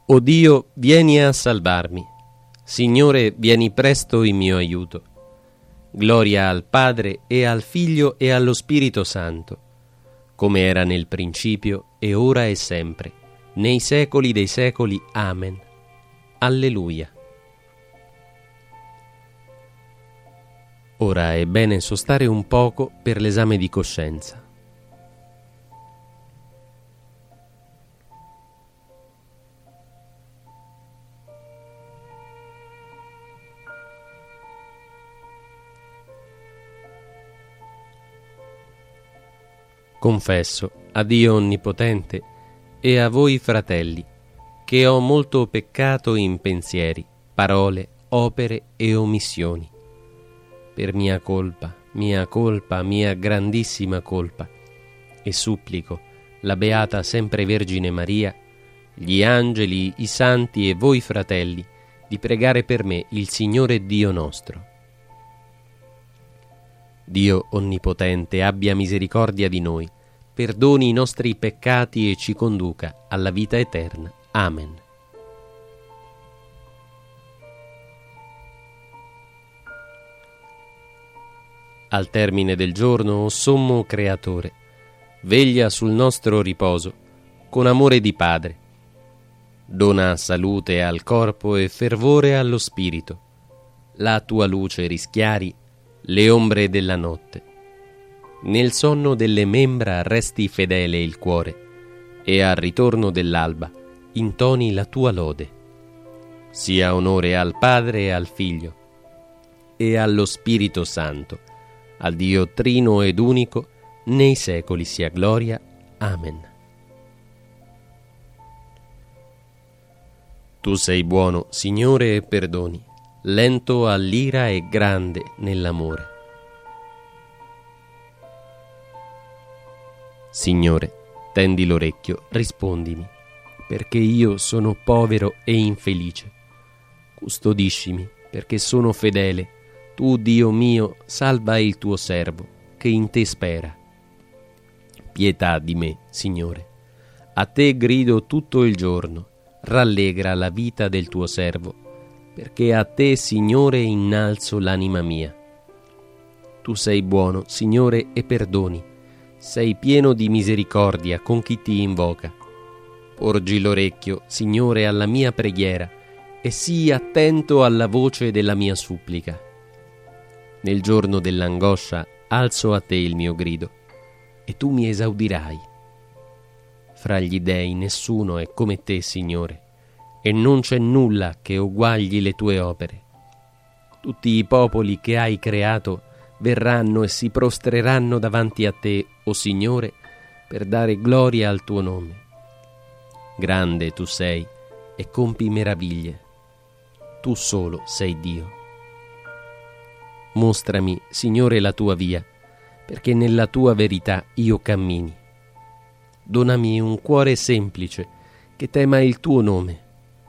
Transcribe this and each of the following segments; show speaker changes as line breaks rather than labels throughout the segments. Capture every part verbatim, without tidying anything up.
O Dio, vieni a salvarmi. Signore, vieni presto in mio aiuto. Gloria al Padre e al Figlio e allo Spirito Santo, come era nel principio e ora e sempre, nei secoli dei secoli. Amen. Alleluia. Ora è bene sostare un poco per l'esame di coscienza. Confesso a Dio Onnipotente e a voi fratelli che ho molto peccato in pensieri, parole, opere e omissioni. Per mia colpa, mia colpa, mia grandissima colpa, e supplico la Beata Sempre Vergine Maria, gli angeli, i santi e voi fratelli di pregare per me il Signore Dio nostro. Dio Onnipotente abbia misericordia di noi, perdoni i nostri peccati e ci conduca alla vita eterna. Amen. Al termine del giorno, o sommo Creatore, veglia sul nostro riposo con amore di Padre. Dona salute al corpo e fervore allo spirito. La tua luce rischiari le ombre della notte. Nel sonno delle membra resti fedele il cuore, e al ritorno dell'alba intoni la tua lode. Sia onore al Padre e al Figlio e allo Spirito Santo, al Dio trino ed unico, nei secoli sia gloria. Amen. Tu sei buono, Signore, e perdoni, lento all'ira e grande nell'amore. Signore, tendi l'orecchio, rispondimi, perché io sono povero e infelice. Custodiscimi, perché sono fedele. Tu, Dio mio, salva il tuo servo, che in te spera. Pietà di me, Signore. A te grido tutto il giorno. Rallegra la vita del tuo servo, perché a te, Signore, innalzo l'anima mia. Tu sei buono, Signore, e perdoni. Sei pieno di misericordia con chi ti invoca. Porgi l'orecchio, Signore, alla mia preghiera e sii attento alla voce della mia supplica. Nel giorno dell'angoscia alzo a te il mio grido e tu mi esaudirai. Fra gli dei nessuno è come te, Signore, e non c'è nulla che uguagli le tue opere. Tutti i popoli che hai creato verranno e si prostreranno davanti a te, o Signore, per dare gloria al tuo nome. Grande tu sei e compi meraviglie. Tu solo sei Dio. Mostrami, Signore, la tua via, perché nella tua verità io cammini. Donami un cuore semplice, che tema il tuo nome.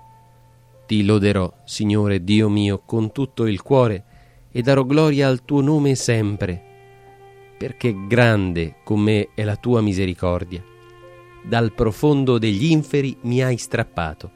Ti loderò, Signore Dio mio, con tutto il cuore, e darò gloria al tuo nome sempre, perché grande con me è la tua misericordia. Dal profondo degli inferi mi hai strappato.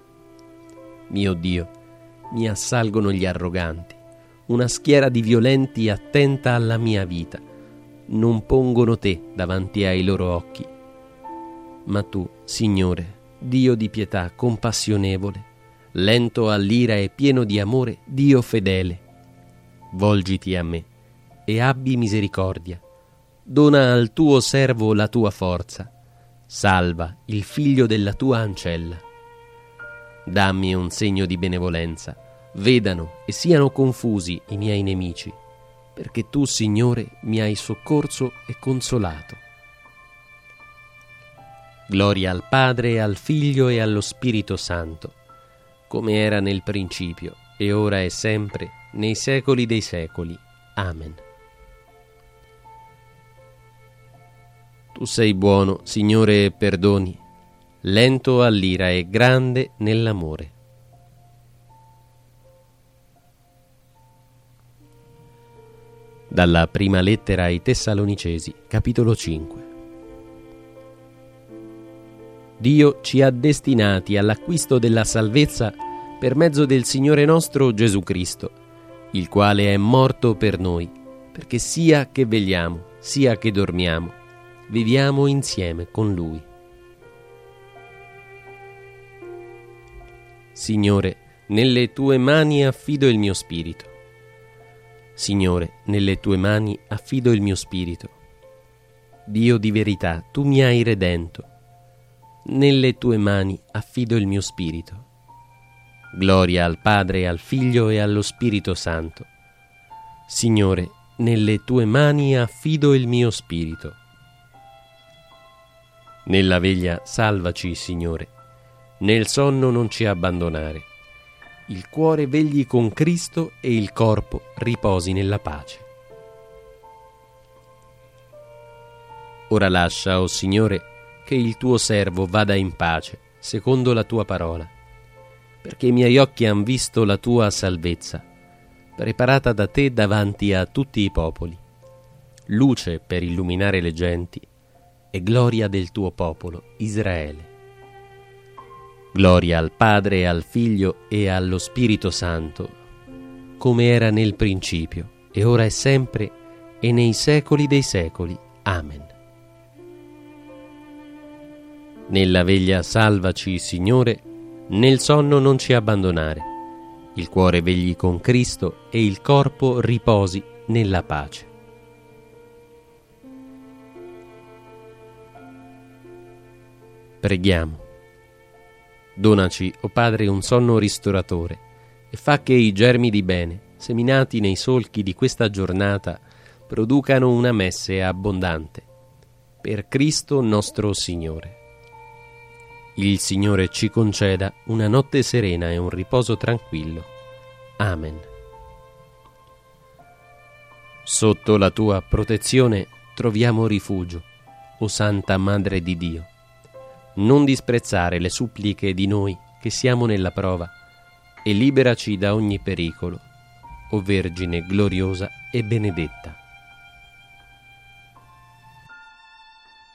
Mio Dio, mi assalgono gli arroganti, una schiera di violenti attenta alla mia vita. Non pongono te davanti ai loro occhi. Ma tu, Signore, Dio di pietà, compassionevole, lento all'ira e pieno di amore, Dio fedele, volgiti a me e abbi misericordia. Dona al tuo servo la tua forza. Salva il figlio della tua ancella. Dammi un segno di benevolenza. Vedano e siano confusi i miei nemici, perché tu, Signore, mi hai soccorso e consolato. Gloria al Padre, al Figlio e allo Spirito Santo, come era nel principio, e ora e sempre, nei secoli dei secoli. Amen. Tu sei buono, Signore, e perdoni, lento all'ira e grande nell'amore. Dalla prima lettera ai Tessalonicesi, capitolo cinque. Dio ci ha destinati all'acquisto della salvezza per mezzo del Signore nostro Gesù Cristo, il quale è morto per noi, perché sia che vegliamo, sia che dormiamo, viviamo insieme con Lui. Signore, nelle Tue mani affido il mio spirito. Signore, nelle Tue mani affido il mio spirito. Dio di verità, Tu mi hai redento. Nelle Tue mani affido il mio spirito. Gloria al Padre, al Figlio e allo Spirito Santo. Signore, nelle Tue mani affido il mio spirito. Nella veglia salvaci, Signore. Nel sonno non ci abbandonare. Il cuore vegli con Cristo e il corpo riposi nella pace. Ora lascia, o Signore, che il Tuo servo vada in pace, secondo la Tua parola, perché i miei occhi han visto la Tua salvezza, preparata da Te davanti a tutti i popoli, luce per illuminare le genti e gloria del Tuo popolo, Israele. Gloria al Padre, al Figlio e allo Spirito Santo, come era nel principio, e ora è sempre, e nei secoli dei secoli. Amen. Nella veglia salvaci, Signore, nel sonno non ci abbandonare. Il cuore vegli con Cristo e il corpo riposi nella pace. Preghiamo. Donaci, o Padre, un sonno ristoratore e fa che i germi di bene, seminati nei solchi di questa giornata, producano una messe abbondante. Per Cristo nostro Signore. Il Signore ci conceda una notte serena e un riposo tranquillo. Amen. Sotto la Tua protezione troviamo rifugio, o Santa Madre di Dio. Non disprezzare le suppliche di noi che siamo nella prova e liberaci da ogni pericolo, o Vergine gloriosa e benedetta.